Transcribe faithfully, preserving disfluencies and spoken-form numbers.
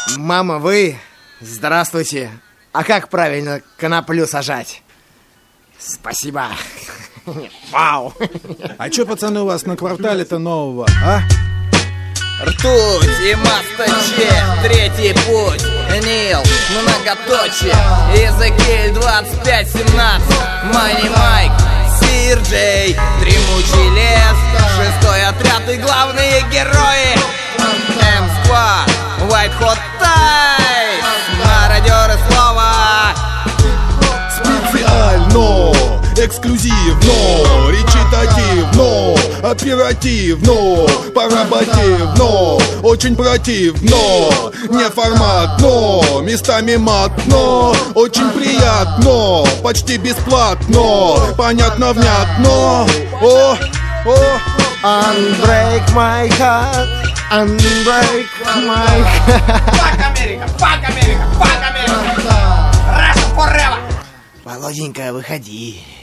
Мама, вы? Здравствуйте. А как правильно коноплю сажать? Спасибо. Вау. А чё, пацаны, у вас на квартале-то нового, а? Ртуть и Мастаче, третий путь, Нил, многоточие, Иезекииль двадцать пять семнадцать, Мани Майк, Сир Джей, Дремучий лес, шестой отряд и главные герои М-Сквад, White Hot Ties, мародеры слова. Специально, эксклюзивно, речитативно, оперативно, поработивно, очень противно, неформатно, местами матно, очень приятно, почти бесплатно, понятно, внятно. О, о. Unbreak my heart, unbreak my heart. Fuck Америка, fuck Америка, fuck Америка, Russia forever. Володенька, выходи.